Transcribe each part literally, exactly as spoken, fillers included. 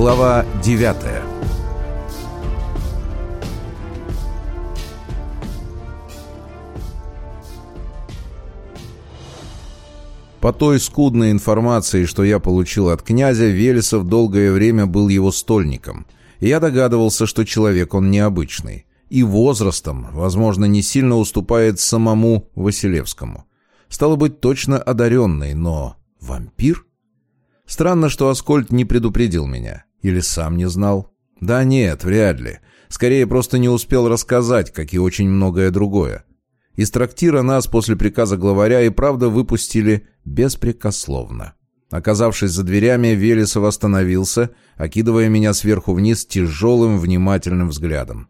Глава девятая. По той скудной информации, что я получил от князя, Велесов долгое время был его стольником. И я догадывался, что человек он необычный. И возрастом, возможно, не сильно уступает самому Василевскому. Стало быть, точно одаренный, но вампир? Странно, что Аскольд не предупредил меня. Или сам не знал. Да нет, вряд ли. Скорее, просто не успел рассказать, как и очень многое другое. Из трактира нас после приказа главаря и правда выпустили беспрекословно. Оказавшись за дверями, Велесов остановился, окидывая меня сверху вниз тяжелым внимательным взглядом.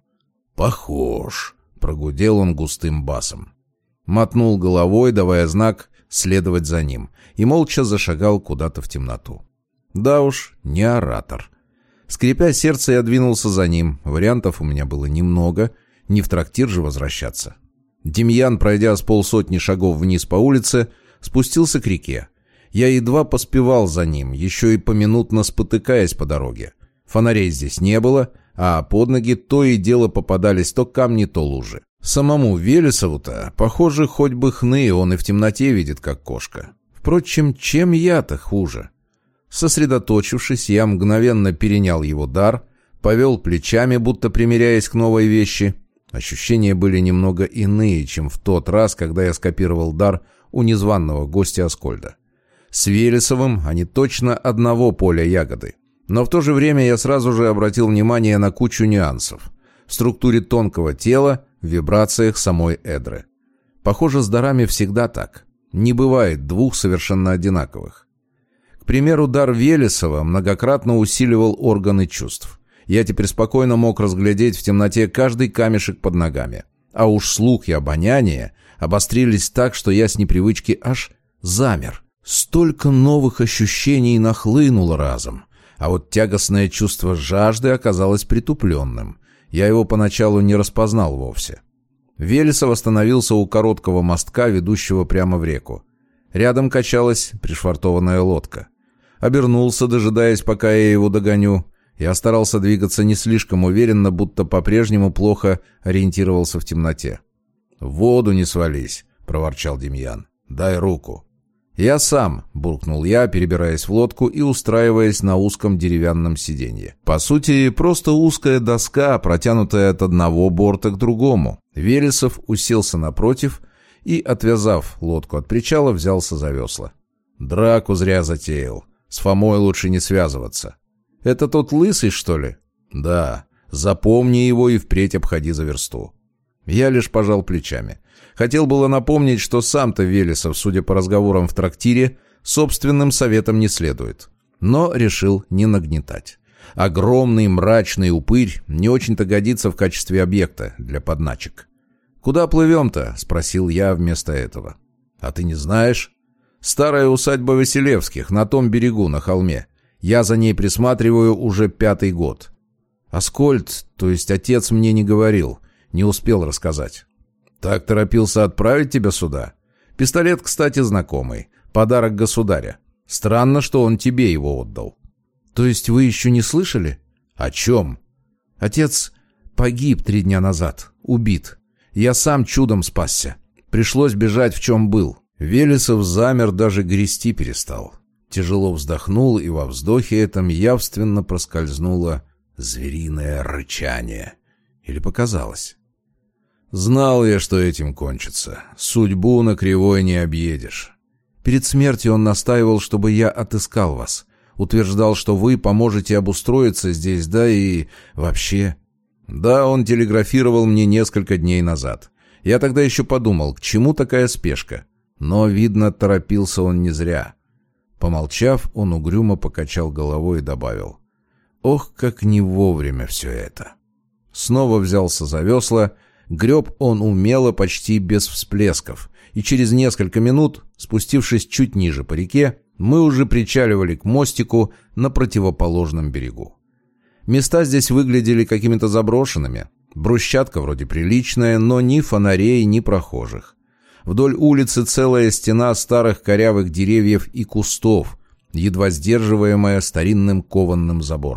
«Похож», — прогудел он густым басом. Мотнул головой, давая знак следовать за ним, и молча зашагал куда-то в темноту. Да уж, не оратор. Скрипя сердце, я двинулся за ним. Вариантов у меня было немного, не в трактир же возвращаться. Демьян, пройдя с полсотни шагов вниз по улице, спустился к реке. Я едва поспевал за ним, еще и поминутно спотыкаясь по дороге. Фонарей здесь не было, а под ноги то и дело попадались то камни, то лужи. Самому Велесову-то, похоже, хоть бы хны, он и в темноте видит, как кошка. Впрочем, чем я-то хуже? Сосредоточившись, я мгновенно перенял его дар, повел плечами, будто примиряясь к новой вещи. Ощущения были немного иные, чем в тот раз, когда я скопировал дар у незваного гостя Аскольда. С Велесовым они точно одного поля ягоды. Но в то же время я сразу же обратил внимание на кучу нюансов. В структуре тонкого тела, в вибрациях самой Эдры. Похоже, с дарами всегда так. Не бывает двух совершенно одинаковых. К примеру, дар Велесова многократно усиливал органы чувств. Я теперь спокойно мог разглядеть в темноте каждый камешек под ногами. А уж слух и обоняние обострились так, что я с непривычки аж замер. Столько новых ощущений нахлынуло разом. А вот тягостное чувство жажды оказалось притупленным. Я его поначалу не распознал вовсе. Велесов остановился у короткого мостка, ведущего прямо в реку. Рядом качалась пришвартованная лодка. Обернулся, дожидаясь, пока я его догоню. Я старался двигаться не слишком уверенно, будто по-прежнему плохо ориентировался в темноте. «В воду не свались», — проворчал Демьян. «Дай руку». «Я сам», — буркнул я, перебираясь в лодку и устраиваясь на узком деревянном сиденье. По сути, просто узкая доска, протянутая от одного борта к другому. Велесов уселся напротив и, отвязав лодку от причала, взялся за весла. «Драку зря затеял. С Фомой лучше не связываться». «Это тот лысый, что ли?» «Да. Запомни его и впредь обходи за версту». Я лишь пожал плечами. Хотел было напомнить, что сам-то Велесов, судя по разговорам в трактире, собственным советом не следует. Но решил не нагнетать. Огромный мрачный упырь не очень-то годится в качестве объекта для подначек. «Куда плывем-то?» — спросил я вместо этого. «А ты не знаешь?» «Старая усадьба Василевских, на том берегу, на холме. Я за ней присматриваю уже пятый год». Аскольд, то есть отец, мне не говорил, не успел рассказать. «Так торопился отправить тебя сюда? Пистолет, кстати, знакомый. Подарок государя. Странно, что он тебе его отдал». «То есть вы еще не слышали?» «О чем?» «Отец погиб три дня назад. Убит. Я сам чудом спасся. Пришлось бежать, в чем был». Велесов замер, даже грести перестал. Тяжело вздохнул, и во вздохе этом явственно проскользнуло звериное рычание. Или показалось? «Знал я, что этим кончится. Судьбу на кривой не объедешь. Перед смертью он настаивал, чтобы я отыскал вас. Утверждал, что вы поможете обустроиться здесь, да и вообще...» «Да, он телеграфировал мне несколько дней назад. Я тогда еще подумал, к чему такая спешка. Но, видно, торопился он не зря». Помолчав, он угрюмо покачал головой и добавил: «Ох, как не вовремя все это!» Снова взялся за весла. Греб он умело, почти без всплесков, и через несколько минут, спустившись чуть ниже по реке, мы уже причаливали к мостику на противоположном берегу. Места здесь выглядели какими-то заброшенными. Брусчатка вроде приличная, но ни фонарей, ни прохожих. Вдоль улицы целая стена старых корявых деревьев и кустов, едва сдерживаемая старинным кованым забором.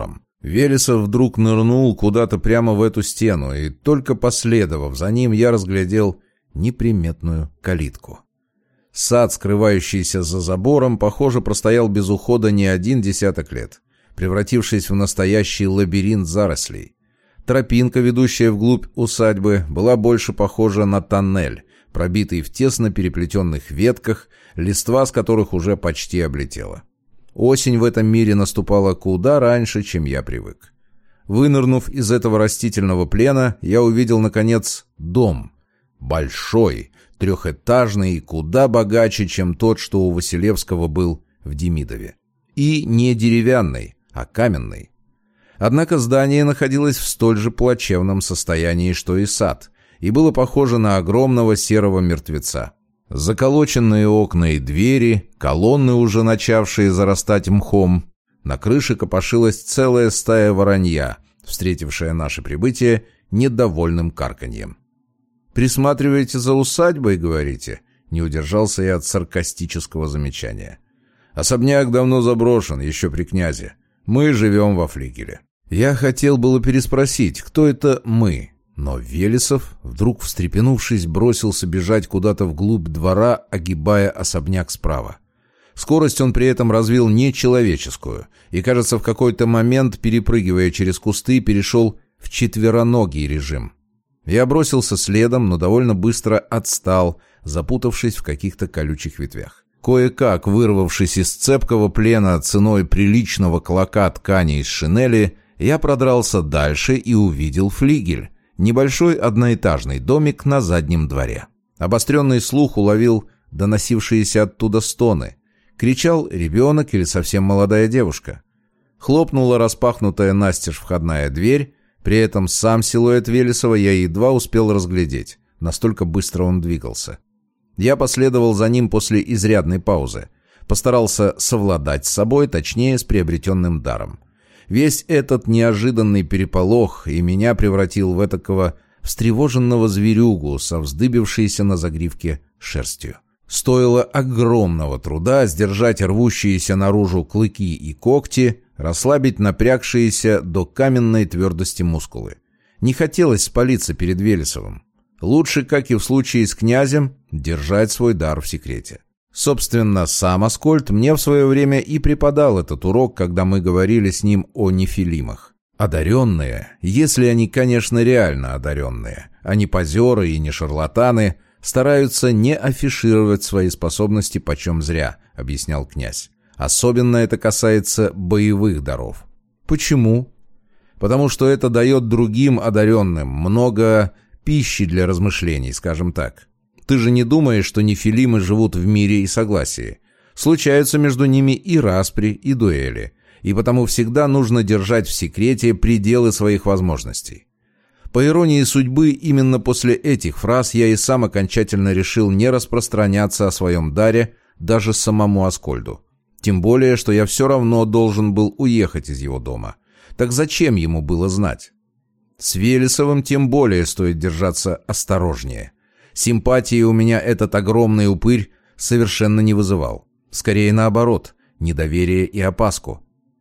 Велесов вдруг нырнул куда-то прямо в эту стену, и только последовав за ним, я разглядел неприметную калитку. Сад, скрывающийся за забором, похоже, простоял без ухода не один десяток лет, превратившись в настоящий лабиринт зарослей. Тропинка, ведущая вглубь усадьбы, была больше похожа на тоннель, пробитый в тесно переплетенных ветках, листва с которых уже почти облетела. Осень в этом мире наступала куда раньше, чем я привык. Вынырнув из этого растительного плена, я увидел, наконец, дом. Большой, трехэтажный и куда богаче, чем тот, что у Василевского был в Демидове. И не деревянный, а каменный. Однако здание находилось в столь же плачевном состоянии, что и сад, и было похоже на огромного серого мертвеца. Заколоченные окна и двери, колонны, уже начавшие зарастать мхом. На крыше копошилась целая стая воронья, встретившая наше прибытие недовольным карканьем. «Присматриваете за усадьбой, говорите?» Не удержался я от саркастического замечания. «Особняк давно заброшен, еще при князе. Мы живем во флигеле». Я хотел было переспросить, кто это «мы», но Велесов, вдруг встрепенувшись, бросился бежать куда-то вглубь двора, огибая особняк справа. Скорость он при этом развил нечеловеческую, и, кажется, в какой-то момент, перепрыгивая через кусты, перешел в четвероногий режим. Я бросился следом, но довольно быстро отстал, запутавшись в каких-то колючих ветвях. Кое-как, вырвавшись из цепкого плена ценой приличного клока ткани из шинели, я продрался дальше и увидел флигель. Небольшой одноэтажный домик на заднем дворе. Обостренный слух уловил доносившиеся оттуда стоны. Кричал ребенок или совсем молодая девушка. Хлопнула распахнутая настежь входная дверь, при этом сам силуэт Велесова я едва успел разглядеть, настолько быстро он двигался. Я последовал за ним после изрядной паузы. Постарался совладать с собой, точнее, с приобретенным даром. Весь этот неожиданный переполох и меня превратил в этакого встревоженного зверюгу со вздыбившейся на загривке шерстью. Стоило огромного труда сдержать рвущиеся наружу клыки и когти, расслабить напрягшиеся до каменной твердости мускулы. Не хотелось спалиться перед Велесовым. Лучше, как и в случае с князем, держать свой дар в секрете. Собственно, сам Аскольд мне в свое время и преподал этот урок, когда мы говорили с ним о нефилимах. Одаренные, если они, конечно, реально одаренные, а не позеры и не шарлатаны, стараются не афишировать свои способности почем зря, объяснял князь. Особенно это касается боевых даров. Почему? Потому что это дает другим одаренным много пищи для размышлений, скажем так. Ты же не думаешь, что нефилимы живут в мире и согласии. Случаются между ними и распри, и дуэли. И потому всегда нужно держать в секрете пределы своих возможностей. По иронии судьбы, именно после этих фраз я и сам окончательно решил не распространяться о своем даре даже самому Аскольду. Тем более, что я все равно должен был уехать из его дома. Так зачем ему было знать? С Велесовым тем более стоит держаться осторожнее. Симпатии у меня этот огромный упырь совершенно не вызывал. Скорее наоборот, недоверие и опаску.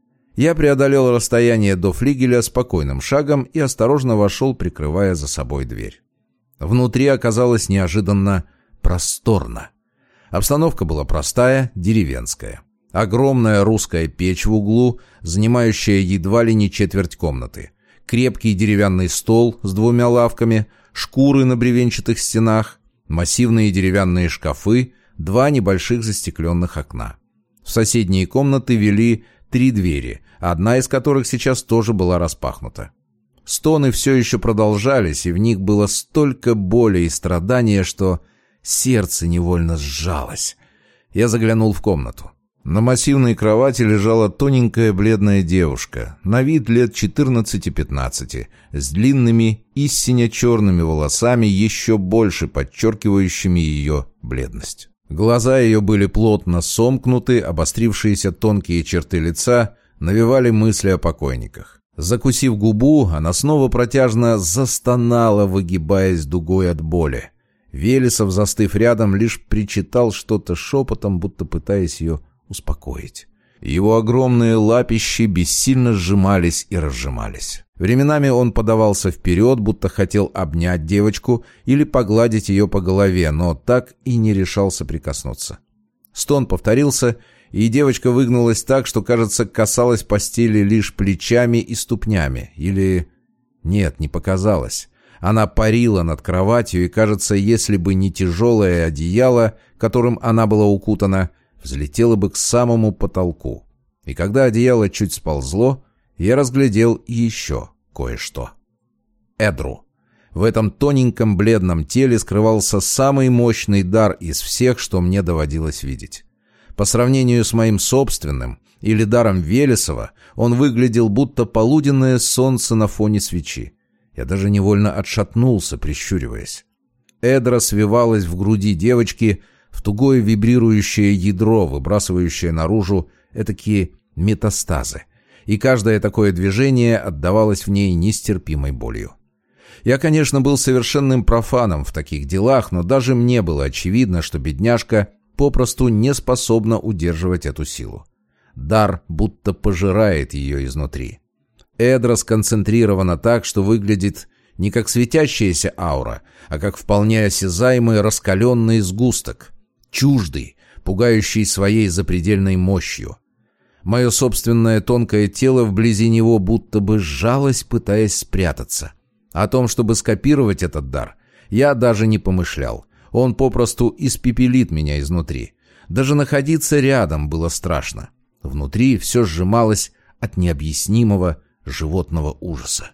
Я преодолел расстояние до флигеля спокойным шагом и осторожно вошел, прикрывая за собой дверь. Внутри оказалось неожиданно просторно. Обстановка была простая, деревенская. Огромная русская печь в углу, занимающая едва ли не четверть комнаты. Крепкий деревянный стол с двумя лавками, шкуры на бревенчатых стенах, массивные деревянные шкафы, два небольших застекленных окна. В соседние комнаты вели три двери, одна из которых сейчас тоже была распахнута. Стоны все еще продолжались, и в них было столько боли и страдания, что сердце невольно сжалось. Я заглянул в комнату. На массивной кровати лежала тоненькая бледная девушка, на вид лет четырнадцати-пятнадцати, с длинными и сине-черными волосами, еще больше подчеркивающими ее бледность. Глаза ее были плотно сомкнуты, обострившиеся тонкие черты лица навевали мысли о покойниках. Закусив губу, она снова протяжно застонала, выгибаясь дугой от боли. Велесов, застыв рядом, лишь причитал что-то шепотом, будто пытаясь ее успокоить. Его огромные лапищи бессильно сжимались и разжимались. Временами он подавался вперед, будто хотел обнять девочку или погладить ее по голове, но так и не решался прикоснуться. Стон повторился, и девочка выгнулась так, что, кажется, касалась постели лишь плечами и ступнями. Или... Нет, не показалось. Она парила над кроватью, и, кажется, если бы не тяжелое одеяло, которым она была укутана, взлетела бы к самому потолку. И когда одеяло чуть сползло, я разглядел еще кое-что. Эдру. В этом тоненьком бледном теле скрывался самый мощный дар из всех, что мне доводилось видеть. По сравнению с моим собственным, или даром Велесова, он выглядел будто полуденное солнце на фоне свечи. Я даже невольно отшатнулся, прищуриваясь. Эдра свивалась в груди девочки в тугое вибрирующее ядро, выбрасывающее наружу этакие метастазы. И каждое такое движение отдавалось в ней нестерпимой болью. Я, конечно, был совершенным профаном в таких делах, но даже мне было очевидно, что бедняжка попросту не способна удерживать эту силу. Дар будто пожирает ее изнутри. Эдра сконцентрирована так, что выглядит не как светящаяся аура, а как вполне осязаемый раскаленный сгусток, чуждый, пугающий своей запредельной мощью. Мое собственное тонкое тело вблизи него будто бы сжалось, пытаясь спрятаться. О том, чтобы скопировать этот дар, я даже не помышлял. Он попросту испепелит меня изнутри. Даже находиться рядом было страшно. Внутри все сжималось от необъяснимого животного ужаса.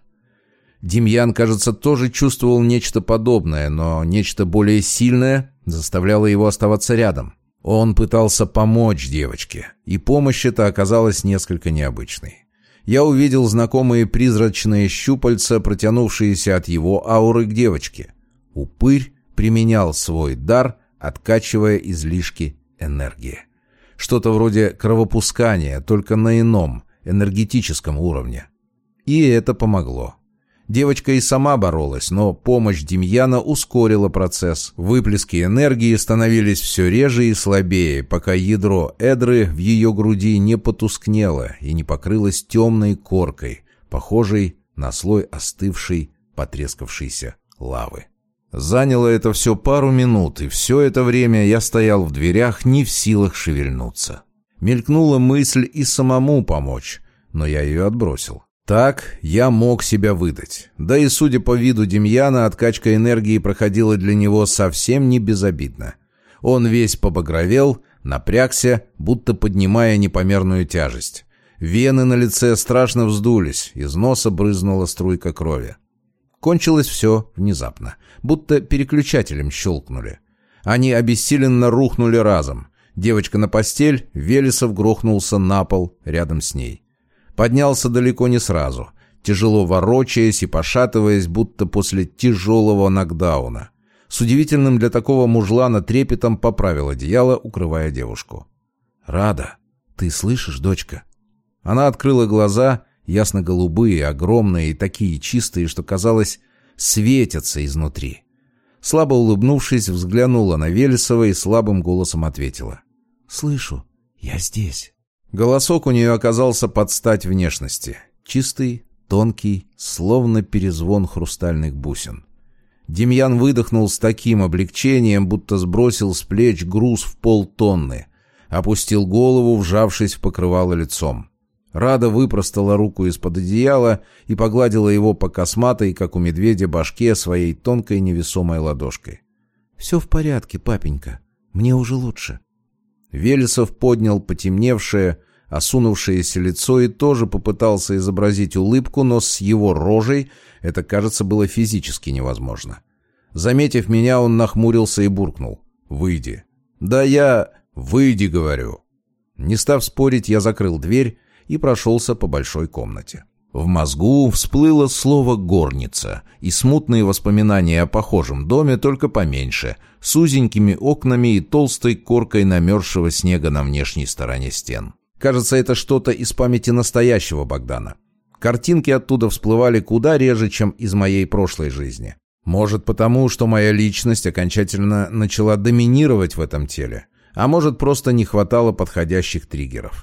Демьян, кажется, тоже чувствовал нечто подобное, но нечто более сильное заставляло его оставаться рядом. Он пытался помочь девочке, и помощь эта оказалась несколько необычной. Я увидел знакомые призрачные щупальца, протянувшиеся от его ауры к девочке. Упырь применял свой дар, откачивая излишки энергии. Что-то вроде кровопускания, только на ином, энергетическом уровне. И это помогло. Девочка и сама боролась, но помощь Демьяна ускорила процесс. Выплески энергии становились все реже и слабее, пока ядро Эдры в ее груди не потускнело и не покрылось темной коркой, похожей на слой остывшей, потрескавшейся лавы. Заняло это все пару минут, и все это время я стоял в дверях, не в силах шевельнуться. Мелькнула мысль и самому помочь, но я ее отбросил. Так я мог себя выдать. Да и, судя по виду Демьяна, откачка энергии проходила для него совсем не безобидно. Он весь побагровел, напрягся, будто поднимая непомерную тяжесть. Вены на лице страшно вздулись, из носа брызнула струйка крови. Кончилось все внезапно, будто переключателем щелкнули. Они обессиленно рухнули разом. Девочка на постель, Велесов грохнулся на пол рядом с ней. Поднялся далеко не сразу, тяжело ворочаясь и пошатываясь, будто после тяжелого нокдауна. С удивительным для такого мужлана трепетом поправил одеяло, укрывая девушку. «Рада, ты слышишь, дочка?» Она открыла глаза, ясно-голубые, огромные и такие чистые, что, казалось, светятся изнутри. Слабо улыбнувшись, взглянула на Велесова и слабым голосом ответила. «Слышу, я здесь». Голосок у нее оказался под стать внешности. Чистый, тонкий, словно перезвон хрустальных бусин. Демьян выдохнул с таким облегчением, будто сбросил с плеч груз в полтонны. Опустил голову, вжавшись в покрывало лицом. Рада выпростала руку из-под одеяла и погладила его по косматой, как у медведя, башке своей тонкой невесомой ладошкой. «Все в порядке, папенька. Мне уже лучше». Велесов поднял потемневшее, осунувшееся лицо и тоже попытался изобразить улыбку, но с его рожей это, кажется, было физически невозможно. Заметив меня, он нахмурился и буркнул. «Выйди». «Да я... Выйди, говорю». Не став спорить, я закрыл дверь и прошелся по большой комнате. В мозгу всплыло слово «горница», и смутные воспоминания о похожем доме, только поменьше, с узенькими окнами и толстой коркой намерзшего снега на внешней стороне стен. Кажется, это что-то из памяти настоящего Богдана. Картинки оттуда всплывали куда реже, чем из моей прошлой жизни. Может, потому, что моя личность окончательно начала доминировать в этом теле, а может, просто не хватало подходящих триггеров.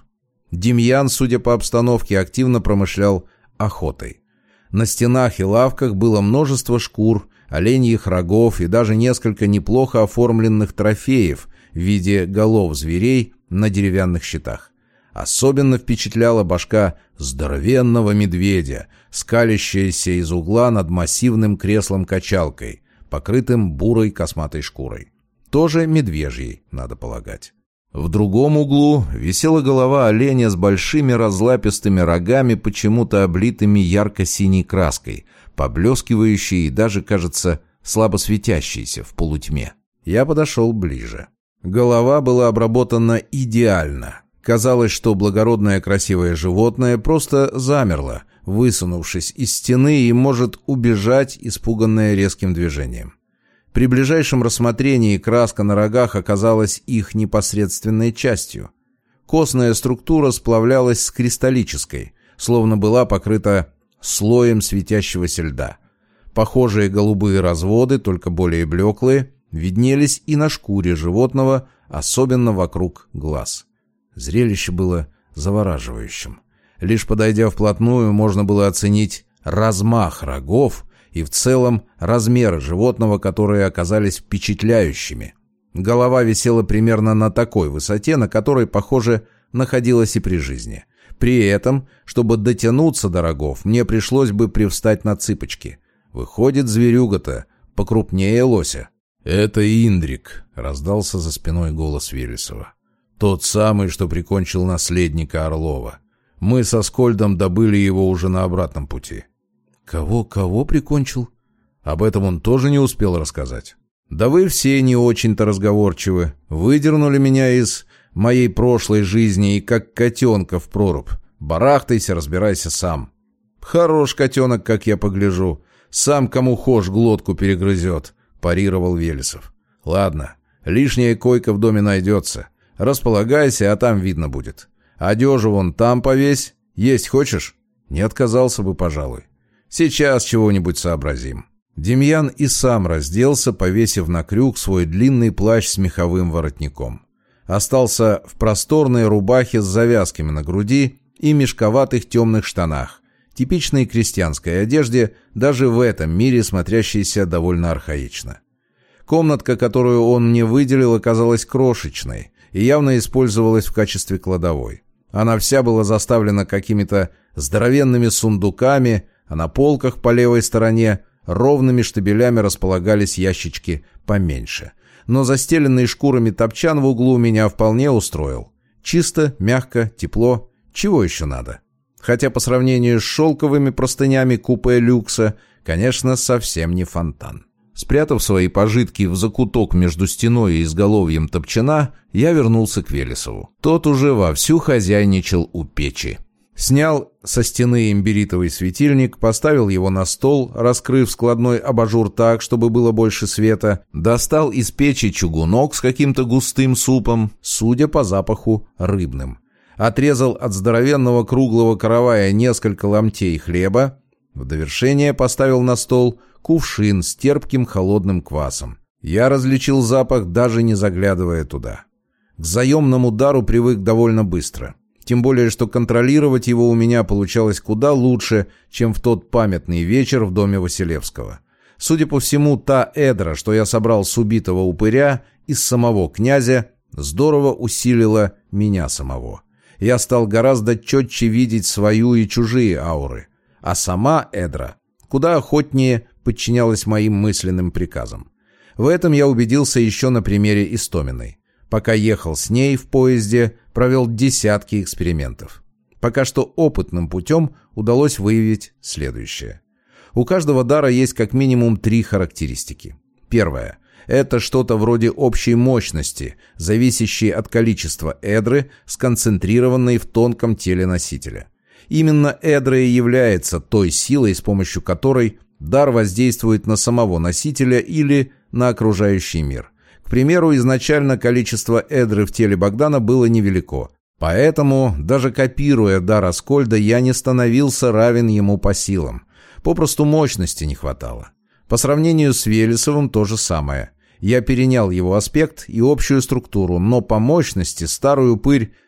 Демьян, судя по обстановке, активно промышлял охотой. На стенах и лавках было множество шкур, оленьих рогов и даже несколько неплохо оформленных трофеев в виде голов зверей на деревянных щитах. Особенно впечатляла башка здоровенного медведя, скалящаяся из угла над массивным креслом-качалкой, покрытым бурой косматой шкурой. Тоже медвежьей, надо полагать. В другом углу висела голова оленя с большими разлапистыми рогами, почему-то облитыми ярко-синей краской, поблескивающей и даже, кажется, слабо светящейся в полутьме. Я подошел ближе. Голова была обработана идеально. Казалось, что благородное красивое животное просто замерло, высунувшись из стены, и может убежать, испуганное резким движением. При ближайшем рассмотрении краска на рогах оказалась их непосредственной частью. Костная структура сплавлялась с кристаллической, словно была покрыта слоем светящегося льда. Похожие голубые разводы, только более блеклые, виднелись и на шкуре животного, особенно вокруг глаз. Зрелище было завораживающим. Лишь подойдя вплотную, можно было оценить размах рогов и в целом размеры животного, которые оказались впечатляющими. Голова висела примерно на такой высоте, на которой, похоже, находилась и при жизни. При этом, чтобы дотянуться до рогов, мне пришлось бы привстать на цыпочки. Выходит, зверюга-то покрупнее лося. «Это Индрик», — раздался за спиной голос Велесова. «Тот самый, что прикончил наследника Орлова. Мы со Скольдом добыли его уже на обратном пути». «Кого, кого прикончил?» Об этом он тоже не успел рассказать. «Да вы все не очень-то разговорчивы. Выдернули меня из моей прошлой жизни и как котенка в прорубь. Барахтайся, разбирайся сам». «Хорош котенок, как я погляжу. Сам кому хошь глотку перегрызет», — парировал Велесов. «Ладно, лишняя койка в доме найдется. Располагайся, а там видно будет. Одежу вон там повесь. Есть хочешь?» Не отказался бы, пожалуй. «Сейчас чего-нибудь сообразим». Демьян и сам разделся, повесив на крюк свой длинный плащ с меховым воротником. Остался в просторной рубахе с завязками на груди и мешковатых темных штанах, типичной крестьянской одежде, даже в этом мире смотрящейся довольно архаично. Комнатка, которую он мне выделил, оказалась крошечной и явно использовалась в качестве кладовой. Она вся была заставлена какими-то здоровенными сундуками, а на полках по левой стороне ровными штабелями располагались ящички поменьше. Но застеленный шкурами топчан в углу меня вполне устроил. Чисто, мягко, тепло. Чего еще надо? Хотя по сравнению с шелковыми простынями купе люкса, конечно, совсем не фонтан. Спрятав свои пожитки в закуток между стеной и изголовьем топчана, я вернулся к Велесову. Тот уже вовсю хозяйничал у печи. Снял со стены имбиритовый светильник, поставил его на стол, раскрыв складной абажур так, чтобы было больше света, достал из печи чугунок с каким-то густым супом, судя по запаху, рыбным. Отрезал от здоровенного круглого каравая несколько ломтей хлеба. В довершение поставил на стол кувшин с терпким холодным квасом. Я различил запах, даже не заглядывая туда. К заемному дару привык довольно быстро. Тем более, что контролировать его у меня получалось куда лучше, чем в тот памятный вечер в доме Василевского. Судя по всему, та эдра, что я собрал с убитого упыря, из самого князя, здорово усилила меня самого. Я стал гораздо четче видеть свою и чужие ауры. А сама эдра куда охотнее подчинялась моим мысленным приказам. В этом я убедился еще на примере Истоминой. Пока ехал с ней в поезде, провел десятки экспериментов. Пока что опытным путем удалось выявить следующее. У каждого дара есть как минимум три характеристики. Первое – это что-то вроде общей мощности, зависящей от количества эдры, сконцентрированной в тонком теле носителя. Именно эдра и является той силой, с помощью которой дар воздействует на самого носителя или на окружающий мир. К примеру, изначально количество эдры в теле Богдана было невелико, поэтому, даже копируя дар Аскольда, я не становился равен ему по силам. Попросту мощности не хватало. По сравнению с Велесовым то же самое. Я перенял его аспект и общую структуру, но по мощности старый упырь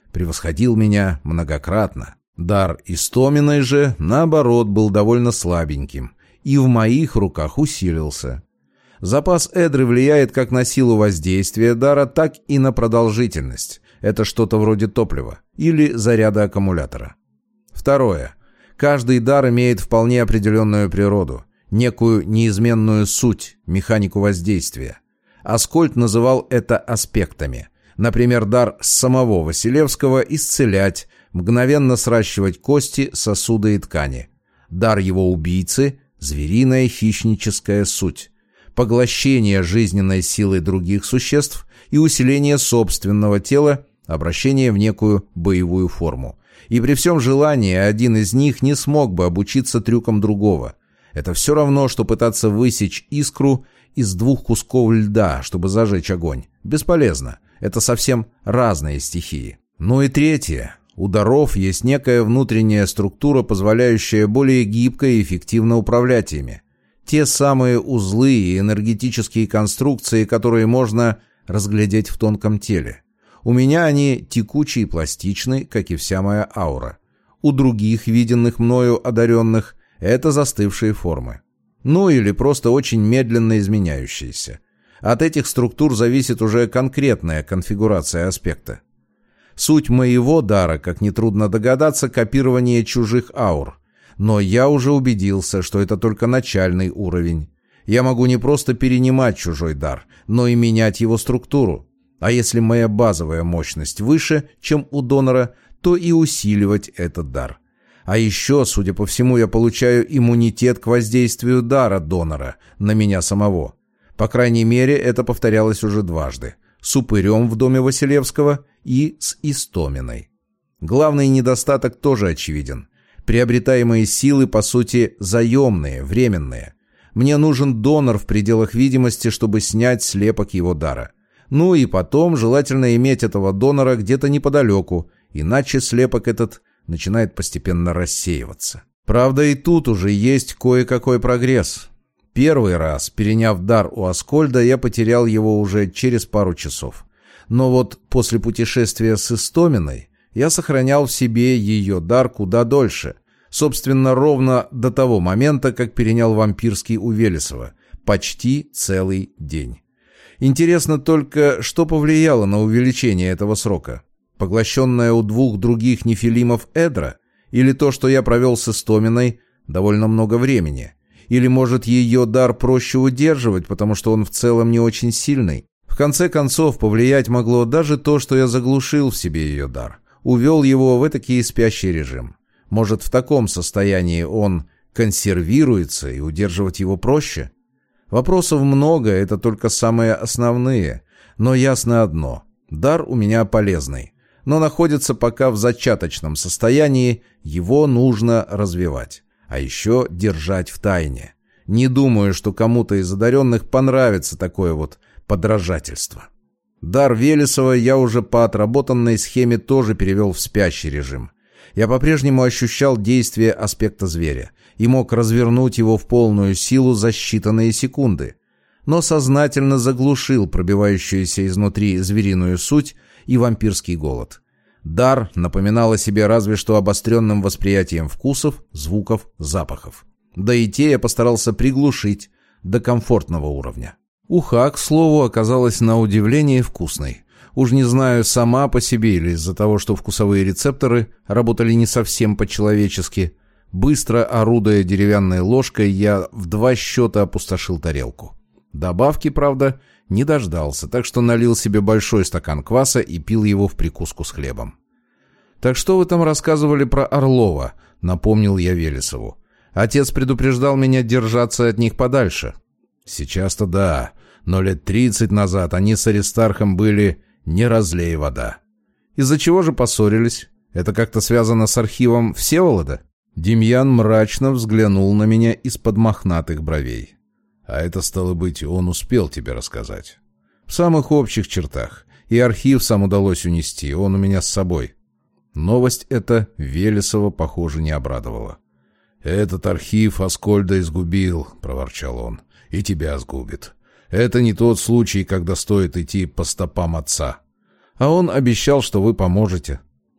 превосходил меня многократно. Дар Истоминой же, наоборот, был довольно слабеньким и в моих руках усилился. Запас Эдры влияет как на силу воздействия дара, так и на продолжительность. Это что-то вроде топлива или заряда аккумулятора. Второе. Каждый дар имеет вполне определенную природу, некую неизменную суть, механику воздействия. Аскольд называл это аспектами. Например, дар самого Василевского исцелять, мгновенно сращивать кости, сосуды и ткани. Дар его убийцы – звериная хищническая суть, поглощение жизненной силы других существ и усиление собственного тела, обращение в некую боевую форму. И при всем желании один из них не смог бы обучиться трюкам другого. Это все равно, что пытаться высечь искру из двух кусков льда, чтобы зажечь огонь. Бесполезно. Это совсем разные стихии. Ну и третье. У даров есть некая внутренняя структура, позволяющая более гибко и эффективно управлять ими. Те самые узлы и энергетические конструкции, которые можно разглядеть в тонком теле. У меня они текучие и пластичны, как и вся моя аура. У других, виденных мною одаренных, это застывшие формы. Ну или просто очень медленно изменяющиеся. От этих структур зависит уже конкретная конфигурация аспекта. Суть моего дара, как нетрудно догадаться, копирование чужих аур. Но я уже убедился, что это только начальный уровень. Я могу не просто перенимать чужой дар, но и менять его структуру. А если моя базовая мощность выше, чем у донора, то и усиливать этот дар. А еще, судя по всему, я получаю иммунитет к воздействию дара донора на меня самого. По крайней мере, это повторялось уже дважды. С упырем в доме Василевского и с Истоминой. Главный недостаток тоже очевиден. Приобретаемые силы, по сути, заемные, временные. Мне нужен донор в пределах видимости, чтобы снять слепок его дара. Ну и потом желательно иметь этого донора где-то неподалеку, иначе слепок этот начинает постепенно рассеиваться. Правда, и тут уже есть кое-какой прогресс. Первый раз, переняв дар у Аскольда, я потерял его уже через пару часов. Но вот после путешествия с Истоминой я сохранял в себе ее дар куда дольше. Собственно, ровно до того момента, как перенял вампирский у Велесова. Почти целый день. Интересно только, что повлияло на увеличение этого срока. Поглощенная у двух других нефилимов Эдра? Или то, что я провел с Истоминой довольно много времени? Или, может, ее дар проще удерживать, потому что он в целом не очень сильный? В конце концов, повлиять могло даже то, что я заглушил в себе ее дар. Увел его в этакий спящий режим. Может, в таком состоянии он консервируется и удерживать его проще? Вопросов много, это только самые основные. Но ясно одно. Дар у меня полезный. Но находится пока в зачаточном состоянии, его нужно развивать. А еще держать в тайне. Не думаю, что кому-то из одаренных понравится такое вот подражательство. Дар Велесова я уже по отработанной схеме тоже перевел в спящий режим. Я по-прежнему ощущал действие аспекта зверя и мог развернуть его в полную силу за считанные секунды, но сознательно заглушил пробивающуюся изнутри звериную суть и вампирский голод. Дар напоминал о себе разве что обостренным восприятием вкусов, звуков, запахов. Да и те я постарался приглушить до комфортного уровня. Уха, к слову, оказалась на удивление вкусной. Уж не знаю, сама по себе или из-за того, что вкусовые рецепторы работали не совсем по-человечески. Быстро орудуя деревянной ложкой, я в два счета опустошил тарелку. Добавки, правда, не дождался, так что налил себе большой стакан кваса и пил его в прикуску с хлебом. «Так что вы там рассказывали про Орлова?» — напомнил я Велесову. «Отец предупреждал меня держаться от них подальше». «Сейчас-то да, но лет тридцать назад они с Аристархом были не разлей вода». «Из-за чего же поссорились? Это как-то связано с архивом Всеволода?» Демьян мрачно взглянул на меня из-под мохнатых бровей. «А это, стало быть, он успел тебе рассказать?» «В самых общих чертах. И архив сам удалось унести, он у меня с собой». Новость эта Велесова, похоже, не обрадовала. «Этот архив Аскольда изгубил», — проворчал он, — «и тебя сгубит. Это не тот случай, когда стоит идти по стопам отца». «А он обещал, что вы поможете».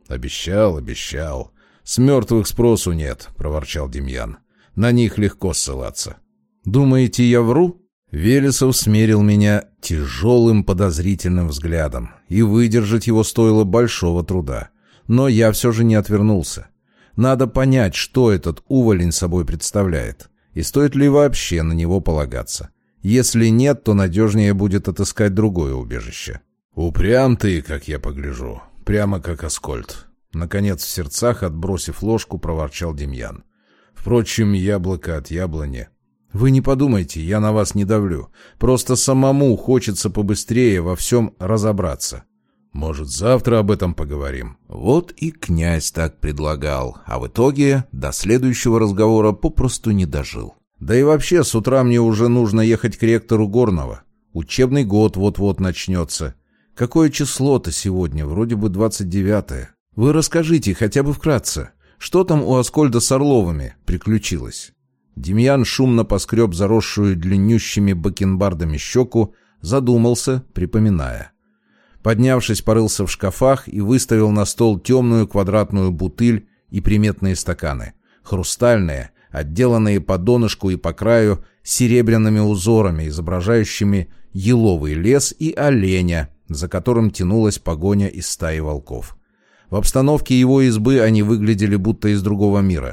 «Обещал, обещал. С мертвых спросу нет», — проворчал Демьян. «На них легко ссылаться». «Думаете, я вру?» Велесов смерил меня тяжелым подозрительным взглядом, и выдержать его стоило большого труда. Но я все же не отвернулся. Надо понять, что этот уволень собой представляет, и стоит ли вообще на него полагаться. Если нет, то надежнее будет отыскать другое убежище. «Упрям ты, как я погляжу, прямо как Аскольд», — наконец в сердцах, отбросив ложку, проворчал Демьян. «Впрочем, яблоко от яблони». «Вы не подумайте, я на вас не давлю. Просто самому хочется побыстрее во всем разобраться. Может, завтра об этом поговорим?» Вот и князь так предлагал, а в итоге до следующего разговора попросту не дожил. Да и вообще, с утра мне уже нужно ехать к ректору Горного. Учебный год вот-вот начнется. Какое число-то сегодня? Вроде бы двадцать девятое. Вы расскажите хотя бы вкратце, что там у Аскольда с Орловыми приключилось?» Демьян шумно поскреб заросшую длиннющими бакенбардами щеку, задумался, припоминая. Поднявшись, порылся в шкафах и выставил на стол темную квадратную бутыль и приметные стаканы. Хрустальные, отделанные по донышку и по краю серебряными узорами, изображающими еловый лес и оленя, за которым тянулась погоня из стаи волков. В обстановке его избы они выглядели будто из другого мира.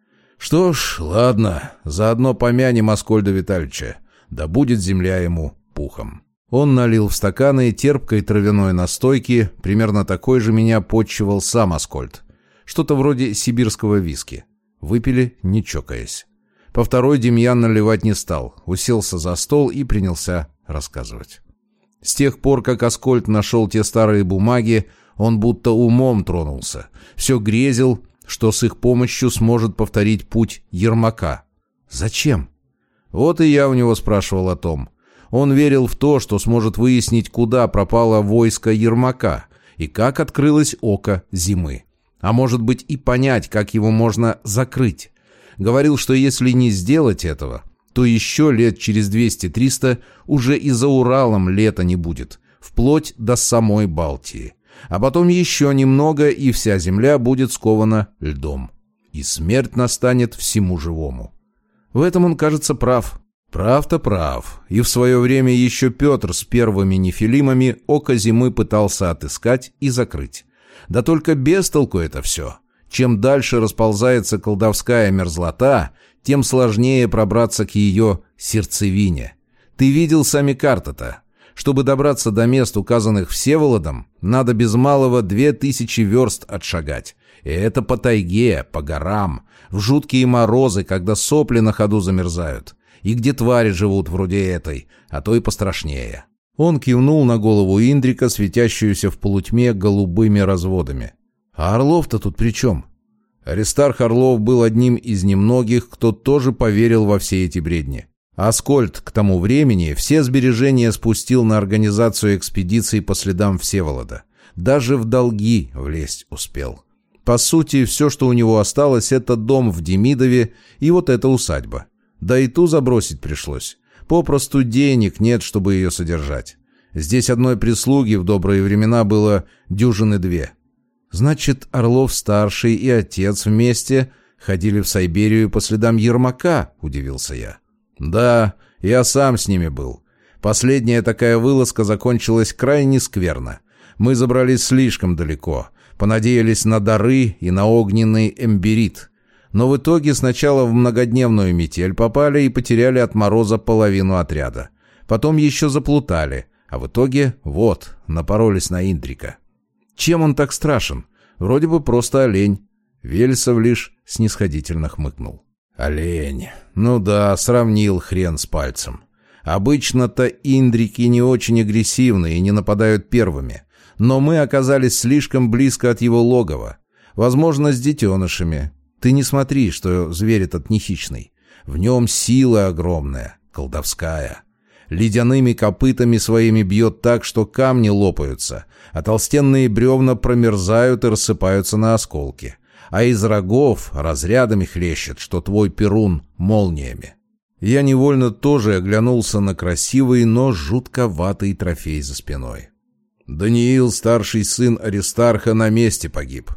«Что ж, ладно, заодно помянем Аскольда Витальевича, да будет земля ему пухом». Он налил в стаканы терпкой травяной настойки, примерно такой же меня подчивал сам Аскольд. Что-то вроде сибирского виски. Выпили, не чокаясь. По второй Демьян наливать не стал, уселся за стол и принялся рассказывать. С тех пор, как Аскольд нашел те старые бумаги, он будто умом тронулся. Все грезил, что с их помощью сможет повторить путь Ермака. Зачем? Вот и я у него спрашивал о том. Он верил в то, что сможет выяснить, куда пропало войско Ермака и как открылось око зимы. А может быть и понять, как его можно закрыть. Говорил, что если не сделать этого, то еще лет через двести-триста уже и за Уралом лета не будет, вплоть до самой Балтии. А потом еще немного, и вся земля будет скована льдом. И смерть настанет всему живому. В этом он, кажется, прав. Прав-то прав. И в свое время еще Петр с первыми нефилимами око зимы пытался отыскать и закрыть. Да только без толку это все. Чем дальше расползается колдовская мерзлота, тем сложнее пробраться к ее сердцевине. Ты видел сами карты-то? Чтобы добраться до мест, указанных Всеволодом, надо без малого две тысячи верст отшагать. И это по тайге, по горам, в жуткие морозы, когда сопли на ходу замерзают. И где твари живут вроде этой, а то и пострашнее. Он кивнул на голову Индрика, светящуюся в полутьме голубыми разводами. «А Орлов-то тут при чем?» Аристарх Орлов был одним из немногих, кто тоже поверил во все эти бредни. Аскольд к тому времени все сбережения спустил на организацию экспедиции по следам Всеволода. Даже в долги влезть успел. По сути, все, что у него осталось, это дом в Демидове и вот эта усадьба. Да и ту забросить пришлось. Попросту денег нет, чтобы ее содержать. Здесь одной прислуги в добрые времена было дюжины две. Значит, Орлов-старший и отец вместе ходили в Сайберию по следам Ермака, удивился я. Да, я сам с ними был. Последняя такая вылазка закончилась крайне скверно. Мы забрались слишком далеко, понадеялись на дары и на огненный эмберит. Но в итоге сначала в многодневную метель попали и потеряли от мороза половину отряда. Потом еще заплутали, а в итоге, вот, напоролись на Индрика. Чем он так страшен? Вроде бы просто олень. Велесов лишь снисходительно хмыкнул. Олень. Ну да, сравнил хрен с пальцем. Обычно-то индрики не очень агрессивны и не нападают первыми. Но мы оказались слишком близко от его логова. Возможно, с детенышами. Ты не смотри, что зверь этот не хищный. В нем сила огромная, колдовская. Ледяными копытами своими бьет так, что камни лопаются, а толстенные бревна промерзают и рассыпаются на осколки. А из рогов разрядами хлещет, что твой перун молниями. Я невольно тоже оглянулся на красивый, но жутковатый трофей за спиной. Даниил, старший сын Аристарха, на месте погиб.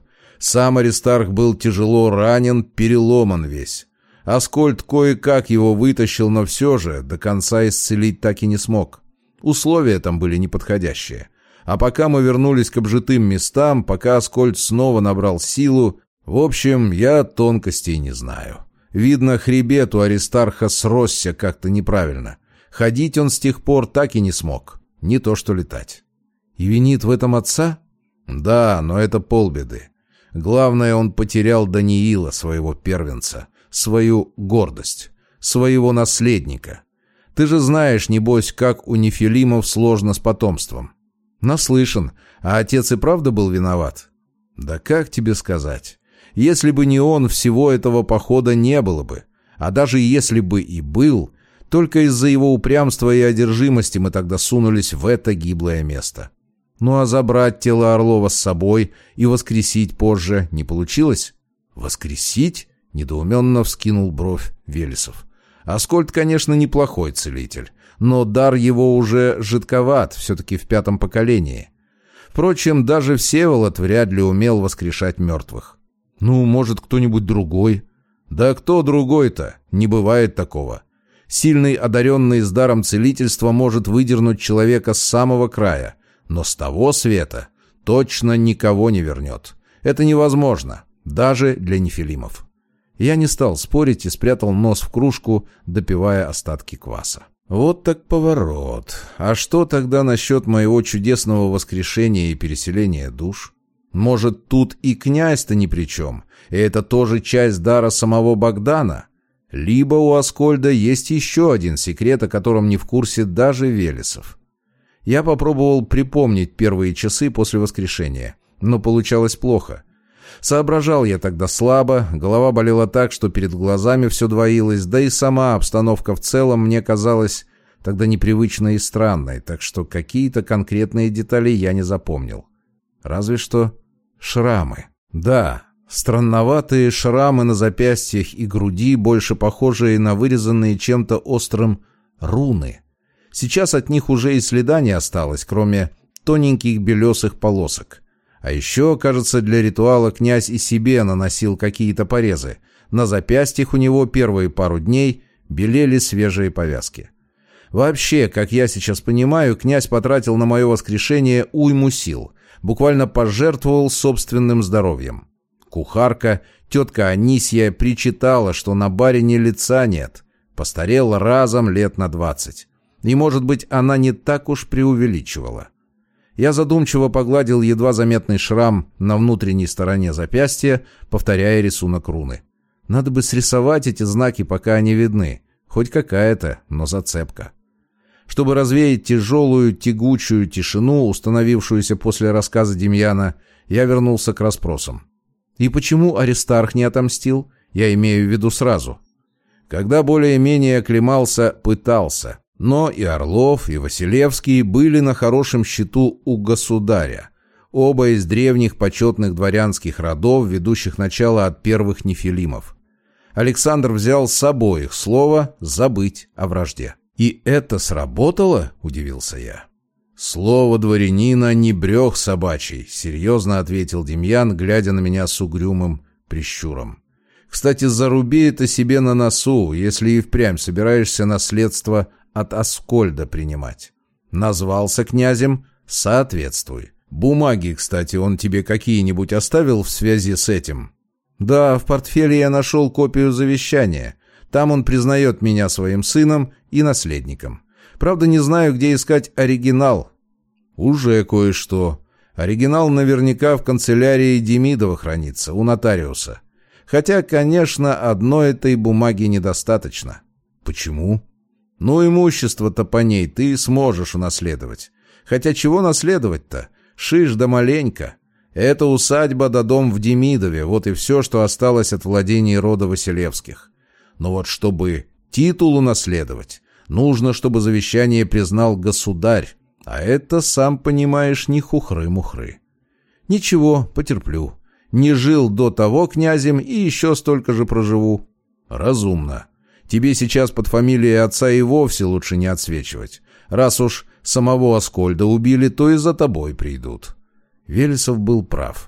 Сам Аристарх был тяжело ранен, переломан весь. Аскольд кое-как его вытащил, но все же до конца исцелить так и не смог. Условия там были неподходящие. А пока мы вернулись к обжитым местам, пока Аскольд снова набрал силу, в общем, я тонкостей не знаю. Видно, хребет у Аристарха сросся как-то неправильно. Ходить он с тех пор так и не смог. Не то что летать. И винит в этом отца? Да, но это полбеды. Главное, он потерял Даниила, своего первенца, свою гордость, своего наследника. Ты же знаешь, небось, как у нефилимов сложно с потомством. Наслышан. А отец и правда был виноват? Да как тебе сказать? Если бы не он, всего этого похода не было бы. А даже если бы и был, только из-за его упрямства и одержимости мы тогда сунулись в это гиблое место. Ну а забрать тело Орлова с собой и воскресить позже не получилось? Воскресить? Недоуменно вскинул бровь Велесов. Аскольд, конечно, неплохой целитель, но дар его уже жидковат, все-таки в пятом поколении. Впрочем, даже Всеволод вряд ли умел воскрешать мертвых. Ну, может, кто-нибудь другой? Да кто другой-то? Не бывает такого. Сильный, одаренный с даром целительства может выдернуть человека с самого края, но с того света точно никого не вернет. Это невозможно, даже для нефилимов. Я не стал спорить и спрятал нос в кружку, допивая остатки кваса. Вот так поворот. А что тогда насчет моего чудесного воскрешения и переселения душ? Может, тут и князь-то ни при чем, и это тоже часть дара самого Богдана? Либо у Аскольда есть еще один секрет, о котором не в курсе даже Велесов. Я попробовал припомнить первые часы после воскрешения, но получалось плохо. Соображал я тогда слабо, голова болела так, что перед глазами все двоилось, да и сама обстановка в целом мне казалась тогда непривычной и странной, так что какие-то конкретные детали я не запомнил. Разве что шрамы. Да, странноватые шрамы на запястьях и груди, больше похожие на вырезанные чем-то острым руны. Сейчас от них уже и следа не осталось, кроме тоненьких белесых полосок. А еще, кажется, для ритуала князь и себе наносил какие-то порезы. На запястьях у него первые пару дней белели свежие повязки. Вообще, как я сейчас понимаю, князь потратил на мое воскрешение уйму сил, буквально пожертвовал собственным здоровьем. Кухарка, тетка Анисья, причитала, что на барине лица нет. Постарел разом лет на двадцать. И, может быть, она не так уж преувеличивала. Я задумчиво погладил едва заметный шрам на внутренней стороне запястья, повторяя рисунок руны. Надо бы срисовать эти знаки, пока они видны. Хоть какая-то, но зацепка. Чтобы развеять тяжелую, тягучую тишину, установившуюся после рассказа Демьяна, я вернулся к расспросам. И почему Аристарх не отомстил? Я имею в виду сразу. Когда более-менее оклемался, пытался. Но и Орлов, и Василевский были на хорошем счету у государя. Оба из древних почетных дворянских родов, ведущих начало от первых нефилимов. Александр взял с обоих слово «забыть о вражде». «И это сработало?» – удивился я. «Слово дворянина не брех собачий», – серьезно ответил Демьян, глядя на меня с угрюмым прищуром. «Кстати, заруби это себе на носу, если и впрямь собираешься наследство от Аскольда принимать. Назвался князем – соответствуй. Бумаги, кстати, он тебе какие-нибудь оставил в связи с этим?» «Да, в портфеле я нашел копию завещания. Там он признает меня своим сыном и наследником. Правда, не знаю, где искать оригинал». «Уже кое-что. Оригинал наверняка в канцелярии Демидова хранится, у нотариуса. Хотя, конечно, одной этой бумаги недостаточно». «Почему?» «Ну, имущество-то по ней ты сможешь унаследовать. Хотя чего наследовать-то? Шиш да маленько. Это усадьба да дом в Демидове, вот и все, что осталось от владений рода Василевских. Но вот чтобы титул унаследовать, нужно, чтобы завещание признал государь, а это, сам понимаешь, не хухры-мухры». «Ничего, потерплю. Не жил до того князем и еще столько же проживу». «Разумно. Тебе сейчас под фамилией отца и вовсе лучше не отсвечивать. Раз уж самого Аскольда убили, то и за тобой придут». Велесов был прав.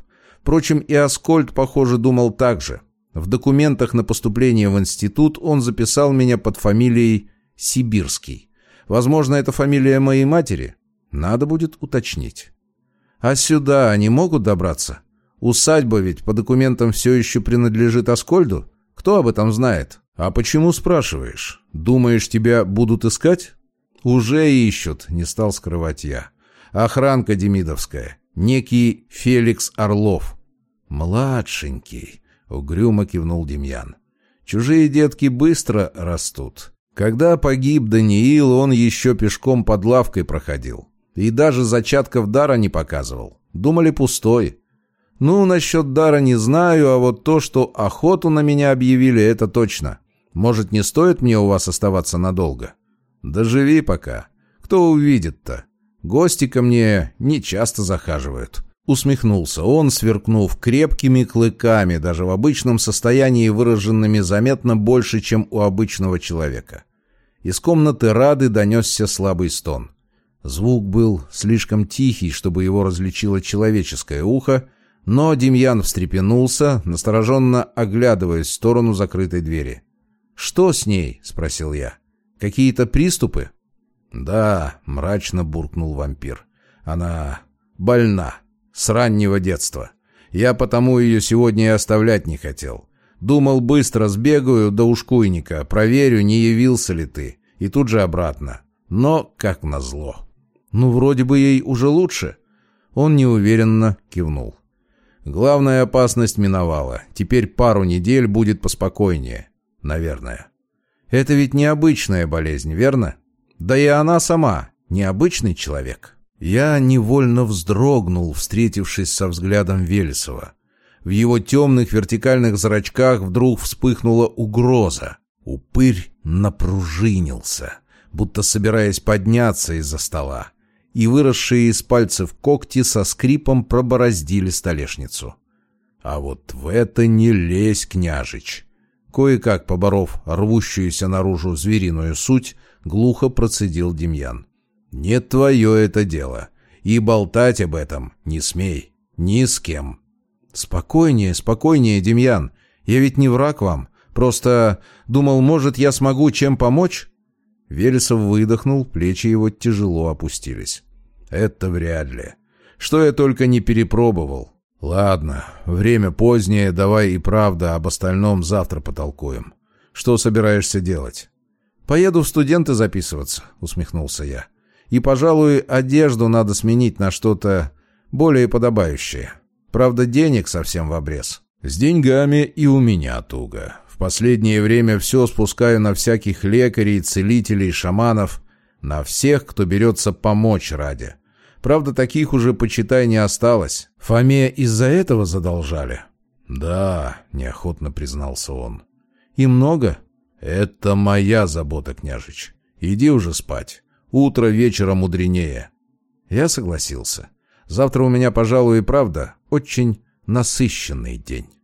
Впрочем, и Аскольд, похоже, думал так же. В документах на поступление в институт он записал меня под фамилией Сибирский. Возможно, это фамилия моей матери? Надо будет уточнить. А сюда они могут добраться? Усадьба ведь по документам все еще принадлежит Аскольду? Кто об этом знает? А почему спрашиваешь? Думаешь, тебя будут искать? Уже ищут, не стал скрывать я. Охранка демидовская. Некий Феликс Орлов. «Младшенький», — угрюмо кивнул Демьян. «Чужие детки быстро растут. Когда погиб Даниил, он еще пешком под лавкой проходил. И даже зачатков дара не показывал. Думали, пустой. Ну, насчет дара не знаю, а вот то, что охоту на меня объявили, это точно. Может, не стоит мне у вас оставаться надолго? Доживи пока. Кто увидит-то? Гости ко мне не часто захаживают». Усмехнулся он, сверкнув крепкими клыками, даже в обычном состоянии выраженными заметно больше, чем у обычного человека. Из комнаты Рады донесся слабый стон. Звук был слишком тихий, чтобы его различило человеческое ухо, но Демьян встрепенулся, настороженно оглядываясь в сторону закрытой двери. «Что с ней?» — спросил я. «Какие-то приступы?» «Да», — мрачно буркнул вампир. «Она больна. С раннего детства. Я потому ее сегодня и оставлять не хотел. Думал, быстро сбегаю до ушкуйника, проверю, не явился ли ты, и тут же обратно. Но как назло». «Ну, вроде бы ей уже лучше». Он неуверенно кивнул. «Главная опасность миновала. Теперь пару недель будет поспокойнее. Наверное». «Это ведь необычная болезнь, верно? Да и она сама необычный человек». Я невольно вздрогнул, встретившись со взглядом Велесова. В его темных вертикальных зрачках вдруг вспыхнула угроза. Упырь напружинился, будто собираясь подняться из-за стола, и выросшие из пальцев когти со скрипом пробороздили столешницу. «А вот в это не лезь, княжич!» Кое-как поборов рвущуюся наружу звериную суть, глухо процедил Демьян. «Не твое это дело, и болтать об этом не смей, ни с кем». «Спокойнее, спокойнее, Демьян, я ведь не враг вам, просто думал, может, я смогу чем помочь?» Велесов выдохнул, плечи его тяжело опустились. «Это вряд ли. Что я только не перепробовал. Ладно, время позднее, давай и правда об остальном завтра потолкуем. Что собираешься делать?» «Поеду в студенты записываться», — усмехнулся я. «И, пожалуй, одежду надо сменить на что-то более подобающее. Правда, денег совсем в обрез». «С деньгами и у меня туго. В последнее время все спускаю на всяких лекарей, целителей, шаманов, на всех, кто берется помочь ради. Правда, таких уже, почитай, не осталось. Фоме из-за этого задолжали?» «Да», — неохотно признался он. «И много?» «Это моя забота, княжич. Иди уже спать. Утро вечера мудренее». Я согласился. Завтра у меня, пожалуй, и правда очень насыщенный день.